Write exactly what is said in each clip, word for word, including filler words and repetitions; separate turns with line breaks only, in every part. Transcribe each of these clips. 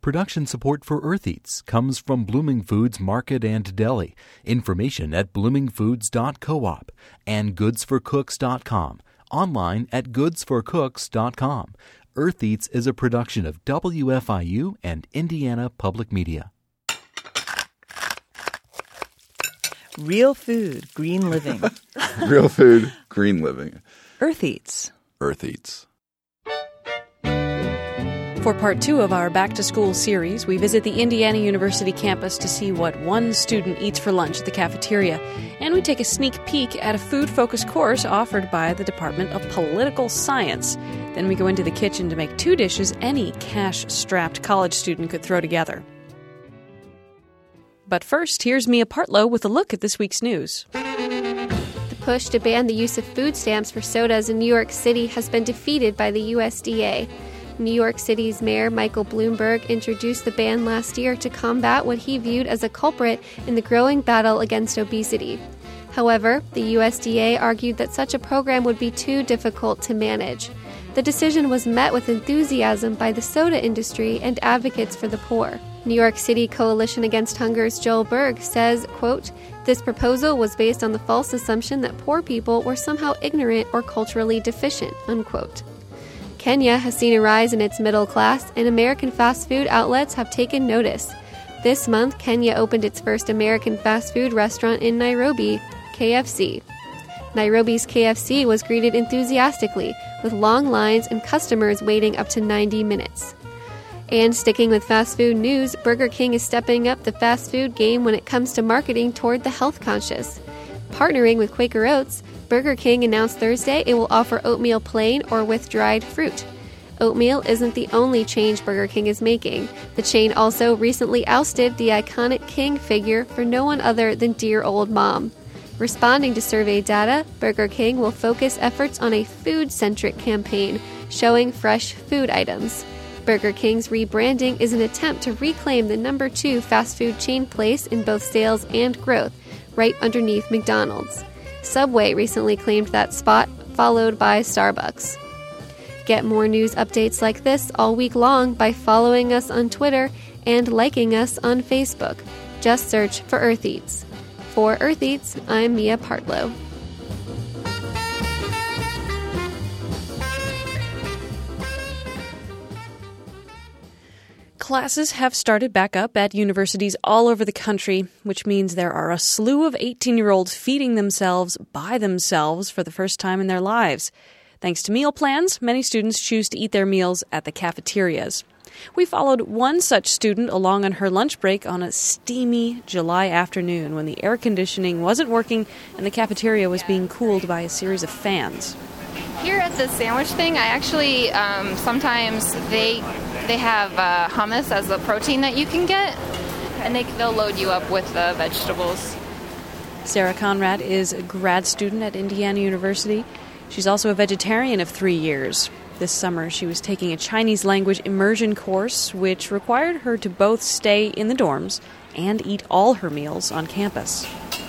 Production support for Earth Eats comes from Blooming Foods Market and Deli. Information at blooming foods dot coop and goods for cooks dot com. Online at goods for cooks dot com. Earth Eats is a production of W F I U and Indiana Public Media.
Real food, green living.
Real food, green living.
Earth Eats.
Earth Eats.
For part two of our Back to School series, we visit the Indiana University campus to see what one student eats for lunch at the cafeteria, and we take a sneak peek at a food-focused course offered by the Department of Political Science. Then we go into the kitchen to make two dishes any cash-strapped college student could throw together. But first, here's Mia Partlow with a look at this week's news.
The push to ban the use of food stamps for sodas in New York City has been defeated by the U S D A. New York City's Mayor Michael Bloomberg introduced the ban last year to combat what he viewed as a culprit in the growing battle against obesity. However, the U S D A argued that such a program would be too difficult to manage. The decision was met with enthusiasm by the soda industry and advocates for the poor. New York City Coalition Against Hunger's Joel Berg says, quote, "This proposal was based on the false assumption that poor people were somehow ignorant or culturally deficient," unquote. Kenya has seen a rise in its middle class, and American fast food outlets have taken notice. This month, Kenya opened its first American fast food restaurant in Nairobi, K F C. Nairobi's K F C was greeted enthusiastically, with long lines and customers waiting up to ninety minutes. And sticking with fast food news, Burger King is stepping up the fast food game when it comes to marketing toward the health conscious. Partnering with Quaker Oats, Burger King announced Thursday it will offer oatmeal plain or with dried fruit. Oatmeal isn't the only change Burger King is making. The chain also recently ousted the iconic King figure for no one other than dear old mom. Responding to survey data, Burger King will focus efforts on a food-centric campaign, showing fresh food items. Burger King's rebranding is an attempt to reclaim the number two fast food chain place in both sales and growth, right underneath McDonald's. Subway recently claimed that spot, followed by Starbucks. Get more news updates like this all week long by following us on Twitter and liking us on Facebook. Just search for Earth Eats. For Earth Eats, I'm Mia Partlow.
Classes have started back up at universities all over the country, which means there are a slew of eighteen-year-olds feeding themselves by themselves for the first time in their lives. Thanks to meal plans, many students choose to eat their meals at the cafeterias. We followed one such student along on her lunch break on a steamy July afternoon when the air conditioning wasn't working and the cafeteria was being cooled by a series of fans.
Here at the sandwich thing, I actually, um, sometimes they they have uh, hummus as a protein that you can get, and they, they'll load you up with the vegetables.
Sarah Conrad is a grad student at Indiana University. She's also a vegetarian of three years. This summer, she was taking a Chinese language immersion course, which required her to both stay in the dorms and eat all her meals on campus.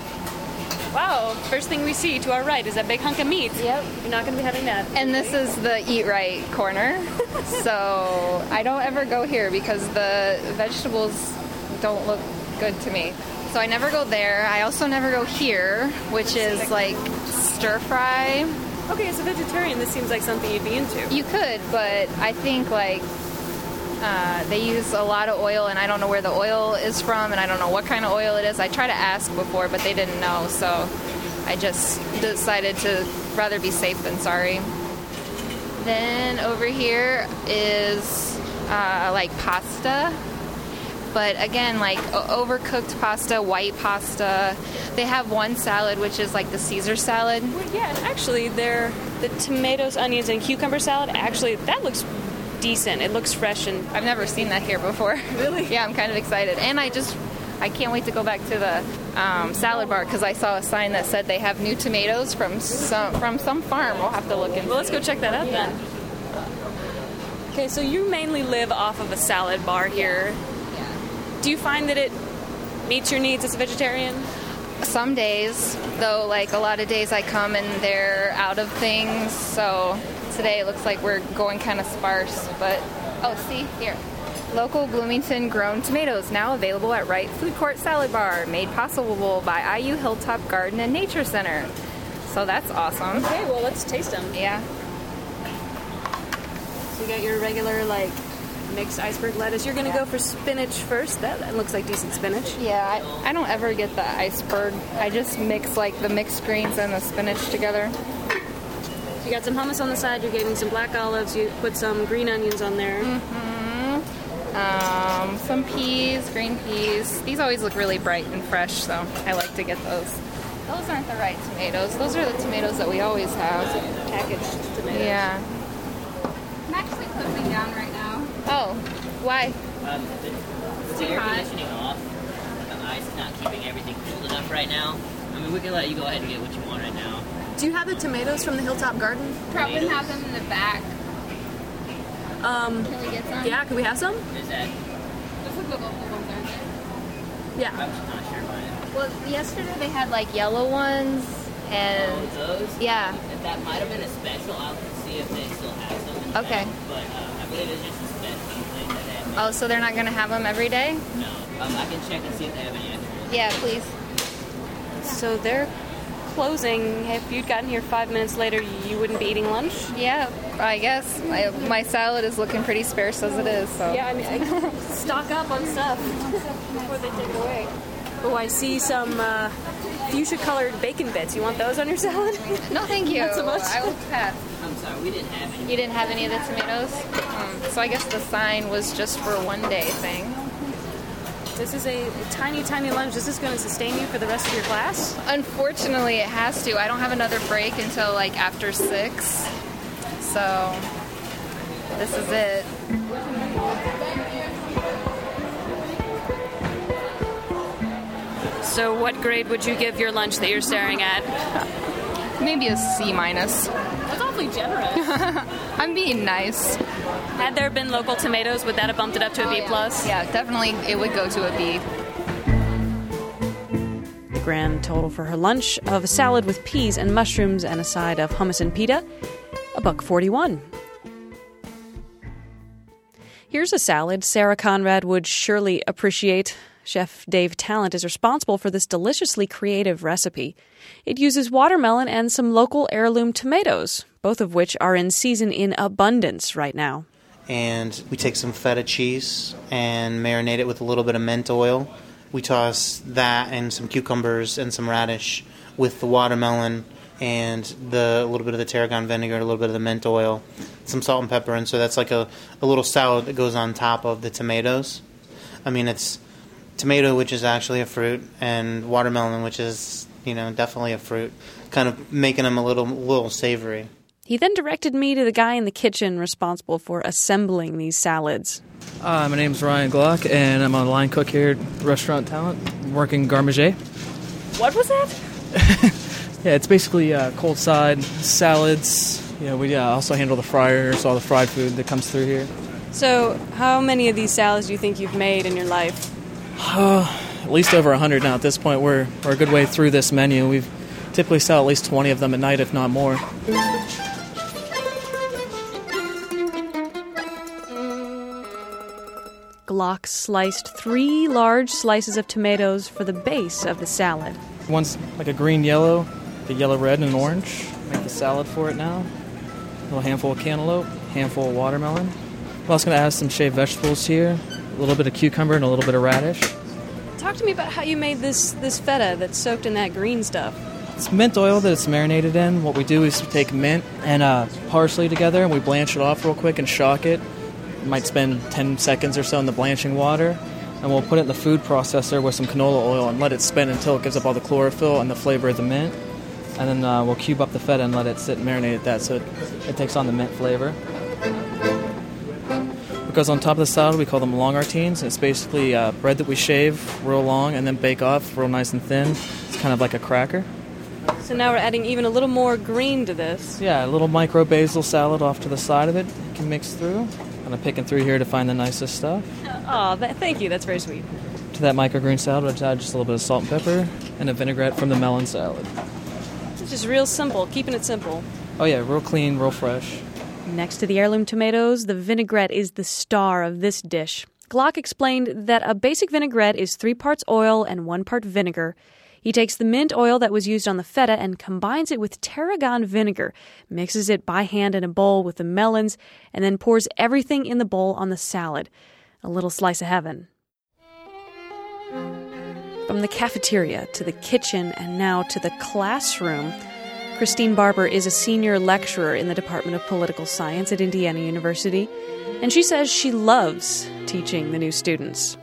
Wow, first thing we see to our right is that big hunk of meat.
Yep.
You're not going to be having that.
And this is the Eat Right corner. So I don't ever go here because the vegetables don't look good to me. So I never go there. I also never go here, which is like stir fry.
Okay, as a vegetarian, this seems like something you'd be into.
You could, but I think like uh, they use a lot of oil, and I don't know where the oil is from, and I don't know what kind of oil it is. I tried to ask before, but they didn't know, so I just decided to rather be safe than sorry. Then over here is uh, like pasta. But again, like overcooked pasta, white pasta. They have one salad, which is like the Caesar salad.
Well, yeah, and actually, they're the tomatoes, onions, and cucumber salad. Actually, that looks decent. It looks fresh, and
I've never seen that here before.
Really?
Yeah, I'm kind of excited, and I just I can't wait to go back to the um, salad bar because I saw a sign that said they have new tomatoes from some from some farm. We'll have to look into.
Well, let's go check that out then. Okay, so you mainly live off of a salad bar here. Do you find that it meets your needs as a vegetarian?
Some days, though, like a lot of days I come and they're out of things. So today it looks like we're going kind of sparse. But, oh, see, here. Local Bloomington-grown tomatoes now available at Wright Food Court Salad Bar, made possible by I U Hilltop Garden and Nature Center. So that's awesome.
Okay, well, let's taste them.
Yeah.
So you got your regular, like, mixed iceberg lettuce. You're going to
Yeah.
go for spinach first. That, that looks like decent spinach.
Yeah, I, I don't ever get the iceberg. I just mix, like, the mixed greens and the spinach together.
You got some hummus on the side. You're getting some black olives. You put some green onions on there.
Mm-hmm. Um, some peas, green peas. These always look really bright and fresh, so I like to get those. Those aren't the right tomatoes. Those are the tomatoes that we always have.
Packaged tomatoes.
Yeah.
I'm actually cooking down right now.
Oh, why?
Um, it's the air conditioning off. The ice not keeping everything cooled enough right now. I mean, we can let you go ahead and get what you want right now.
Do you have the tomatoes from the Hilltop Garden?
Probably
Tomatoes?
have them in the back.
Um,
Can we get some?
yeah, can we have some?
Is that?
Those look like local ones, aren't they?
Yeah.
I'm just not sure about it.
Well, yesterday they had like yellow ones and
Those?
yeah.
If that might have been a special. I'll see if they still have some in the
Okay.
back. But uh, I believe it's just a special thing that they have.
Oh, so they're not gonna have them every day?
No. Um, I can check and see if they have any extras.
Yeah, please.
So they're closing. If you'd gotten here five minutes later, you wouldn't be eating lunch?
Yeah, I guess my, my salad is looking pretty sparse as it is. So
Yeah, I mean, I stock up on stuff before they take away. Oh, I see some uh, fuchsia-colored bacon bits. You want those on your salad?
no, thank you.
Not so much.
I will pass.
I'm sorry, we didn't have any.
You didn't have any of the tomatoes? Um, so I guess the sign was just for one day thing.
This is a, a tiny, tiny lunch. This is going to sustain you for the rest of your class?
Unfortunately, it has to. I don't have another break until like after six. So this is it.
So what grade would you give your lunch that you're staring at?
Maybe a C minus.
That's awfully generous.
I'm being nice.
Had there been local tomatoes, would that have bumped it up to a B plus?
Yeah, definitely it would go to a B.
The grand total for her lunch of a salad with peas and mushrooms and a side of hummus and pita, a buck forty-one. Here's a salad Sarah Conrad would surely appreciate. Chef Dave Talent is responsible for this deliciously creative recipe. It uses watermelon and some local heirloom tomatoes, both of which are in season in abundance right now.
And we take some feta cheese and marinate it with a little bit of mint oil. We toss that and some cucumbers and some radish with the watermelon and the a little bit of the tarragon vinegar, a little bit of the mint oil, some salt and pepper. And so that's like a, a little salad that goes on top of the tomatoes. I mean, it's tomato, which is actually a fruit, and watermelon, which is, you know, definitely a fruit, kind of making them a little, little savory.
He then directed me to the guy in the kitchen responsible for assembling these salads.
Uh, my name's Ryan Glock, and I'm a line cook here at Restaurant Talent, working Garmager.
What was that?
Yeah, it's basically uh, cold side salads. You know, we uh, also handle the fryers, all the fried food that comes through here.
So how many of these salads do you think you've made in your life?
Uh, at least over one hundred now at this point. We're, we're a good way through this menu. We've typically sell at least twenty of them at night, if not more.
Glock sliced three large slices of tomatoes for the base of the salad.
One's like a green-yellow, the yellow-red, and an orange. Make the salad for it now. A little handful of cantaloupe, handful of watermelon. I'm also going to add some shaved vegetables here, a little bit of cucumber and a little bit of radish.
Talk to me about how you made this, this feta that's soaked in that green stuff.
It's mint oil that it's marinated in. What we do is we take mint and uh, parsley together, and we blanch it off real quick and shock it. We might spend ten seconds or so in the blanching water, and we'll put it in the food processor with some canola oil and let it spin until it gives up all the chlorophyll and the flavor of the mint. And then uh, we'll cube up the feta and let it sit and marinate at that so it, it takes on the mint flavor. What goes on top of the salad, we call them longartines. It's basically uh, bread that we shave real long and then bake off real nice and thin. It's kind of like a cracker.
So now we're adding even a little more green to this.
Yeah, a little micro basil salad off to the side of it. You can mix through. Kind of picking through here to find the nicest stuff.
Oh, that, thank you. That's very sweet.
To that microgreen salad, we'll add just a little bit of salt and pepper and a vinaigrette from the melon salad.
It's just real simple, keeping it simple.
Oh yeah, real clean, real fresh.
Next to the heirloom tomatoes, the vinaigrette is the star of this dish. Glock explained that a basic vinaigrette is three parts oil and one part vinegar. He takes the mint oil that was used on the feta and combines it with tarragon vinegar, mixes it by hand in a bowl with the melons, and then pours everything in the bowl on the salad. A little slice of heaven. From the cafeteria to the kitchen and now to the classroom, Christine Barber is a senior lecturer in the Department of Political Science at Indiana University, and she says she loves teaching the new students.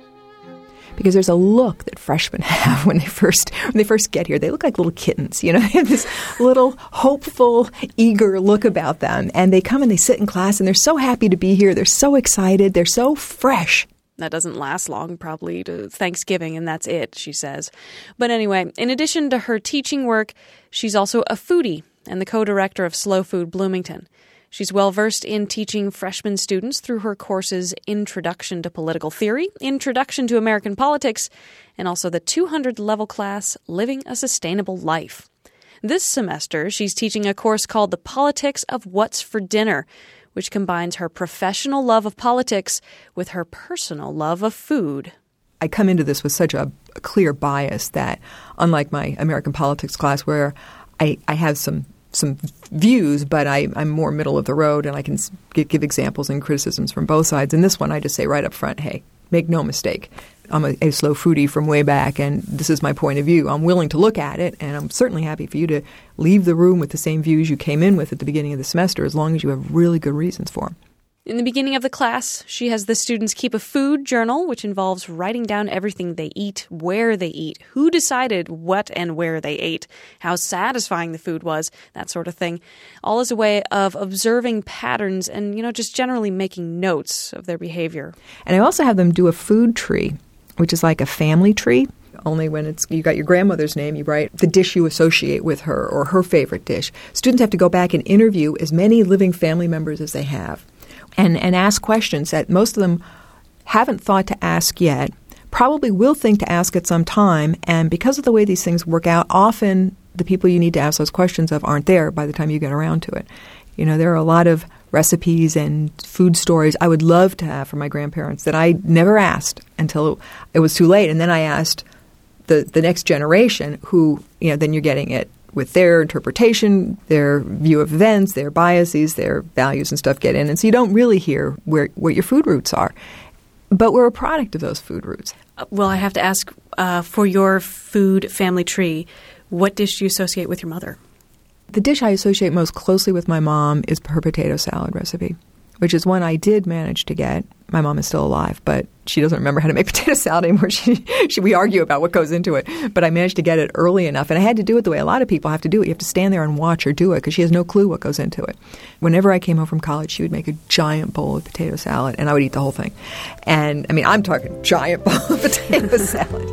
Because there's a look that freshmen have when they first when they first get here. They look like little kittens, you know. They have this little hopeful, eager look about them. And they come and they sit in class and they're so happy to be here. They're so excited. They're so fresh.
That doesn't last long, probably to Thanksgiving, and that's it, she says. But anyway, in addition to her teaching work, she's also a foodie and the co-director of Slow Food Bloomington. She's well-versed in teaching freshman students through her courses Introduction to Political Theory, Introduction to American Politics, and also the two hundred level class Living a Sustainable Life. This semester, she's teaching a course called The Politics of What's for Dinner, which combines her professional love of politics with her personal love of food.
I come into this with such a, a clear bias that, unlike my American politics class where I, I have some some views, but I, I'm more middle of the road and I can give, give examples and criticisms from both sides. In this one, I just say right up front, hey, make no mistake. I'm a, a slow foodie from way back, and this is my point of view. I'm willing to look at it, and I'm certainly happy for you to leave the room with the same views you came in with at the beginning of the semester, as long as you have really good reasons for them.
In the beginning of the class, she has the students keep a food journal, which involves writing down everything they eat, where they eat, who decided what and where they ate, how satisfying the food was, that sort of thing, all as a way of observing patterns and, you know, just generally making notes of their behavior.
And I also have them do a food tree, which is like a family tree. Only when it's you got your grandmother's name, you write the dish you associate with her or her favorite dish. Students have to go back and interview as many living family members as they have. And, and ask questions that most of them haven't thought to ask yet, probably will think to ask at some time, and because of the way these things work out, often the people you need to ask those questions of aren't there by the time you get around to it. You know, there are a lot of recipes and food stories I would love to have for my grandparents that I never asked until it was too late, and then I asked the, the next generation who, you know, then you're getting it with their interpretation, their view of events, their biases, their values and stuff get in. And so you don't really hear where what your food roots are. But we're a product of those food roots.
Uh, well, I have to ask, uh, for your food family tree, what dish do you associate with your mother?
The dish I associate most closely with my mom is her potato salad recipe, which is one I did manage to get. My mom is still alive, but she doesn't remember how to make potato salad anymore. She, she, we argue about what goes into it. But I managed to get it early enough. And I had to do it the way a lot of people have to do it. You have to stand there and watch her do it because she has no clue what goes into it. Whenever I came home from college, she would make a giant bowl of potato salad, and I would eat the whole thing. And, I mean, I'm talking giant bowl of potato salad.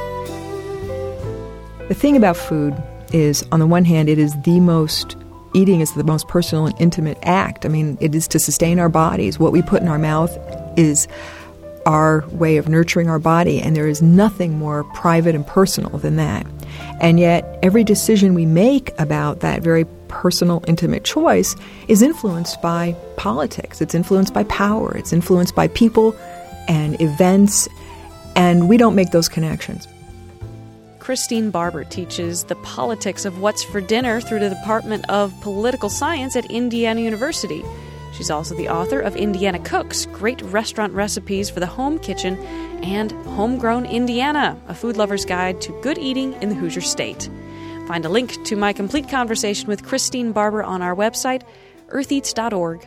The thing about food is, on the one hand, it is the most eating is the most personal and intimate act. I mean, it is to sustain our bodies. What we put in our mouth is our way of nurturing our body, and there is nothing more private and personal than that. And yet, every decision we make about that very personal, intimate choice is influenced by politics. It's influenced by power. It's influenced by people and events, and we don't make those connections.
Christine Barber teaches the politics of what's for dinner through the Department of Political Science at Indiana University. She's also the author of Indiana Cooks, Great Restaurant Recipes for the Home Kitchen, and Homegrown Indiana, a food lover's guide to good eating in the Hoosier State. Find a link to my complete conversation with Christine Barber on our website, earth eats dot org.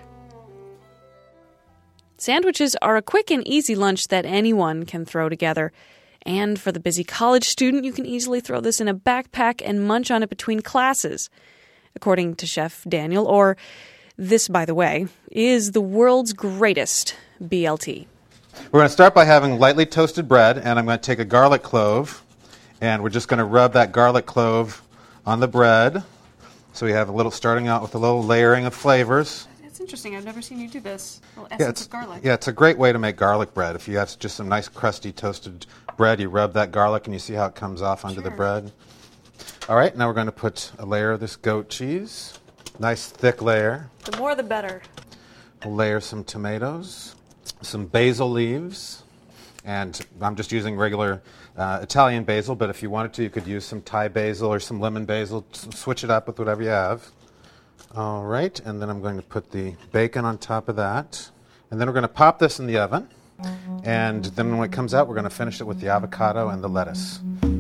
Sandwiches are a quick and easy lunch that anyone can throw together. And for the busy college student, you can easily throw this in a backpack and munch on it between classes. According to Chef Daniel Orr, this, by the way, is the world's greatest B L T.
We're going to start by having lightly toasted bread, and I'm going to take a garlic clove, and we're just going to rub that garlic clove on the bread. So we have a little, starting out with a little layering of flavors.
It's interesting. I've never seen you do this. A little essence
Yeah, it's,
of garlic.
yeah, it's a great way to make garlic bread. If you have just some nice crusty toasted bread, you rub that garlic and you see how it comes off onto
Sure.
the bread. All right, now we're going to put a layer of this goat cheese. Nice thick layer.
The more the better.
We'll layer some tomatoes. some basil leaves, and I'm just using regular uh, Italian basil, but if you wanted to, you could use some Thai basil or some lemon basil. Switch it up with whatever you have. All right, and then I'm going to put the bacon on top of that. And then we're going to pop this in the oven. And then when it comes out, we're going to finish it with the avocado and the lettuce.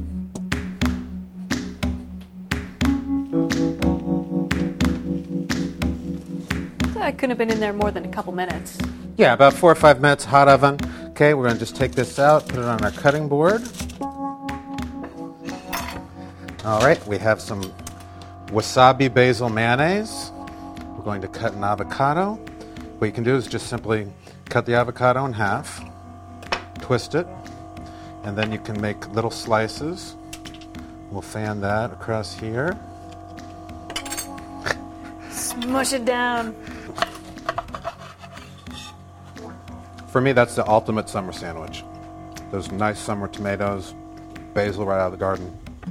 That couldn't have been in there more than a couple minutes.
Yeah, about four or five minutes, hot oven. Okay, we're going to just take this out, put it on our cutting board. All right, we have some wasabi basil mayonnaise. We're going to cut an avocado. What you can do is just simply cut the avocado in half, twist it, and then you can make little slices. We'll fan that across here.
Smush it down.
For me, that's the ultimate summer sandwich. Those nice summer tomatoes, basil right out of the garden.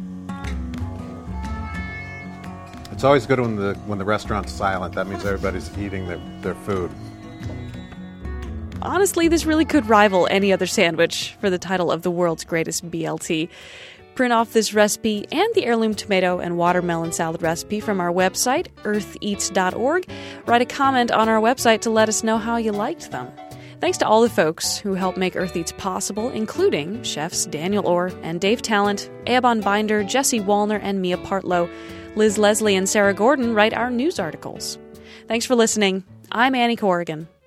It's always good when the when the restaurant's silent. That means everybody's eating their, their food.
Honestly, this really could rival any other sandwich for the title of the world's greatest B L T. Print off this recipe and the heirloom tomato and watermelon salad recipe from our website, earth eats dot org. Write a comment on our website to let us know how you liked them. Thanks to all the folks who helped make Earth Eats possible, including chefs Daniel Orr and Dave Talent, Eobon Binder, Jesse Wallner, and Mia Partlow. Liz Leslie and Sarah Gordon write our news articles. Thanks for listening. I'm Annie Corrigan.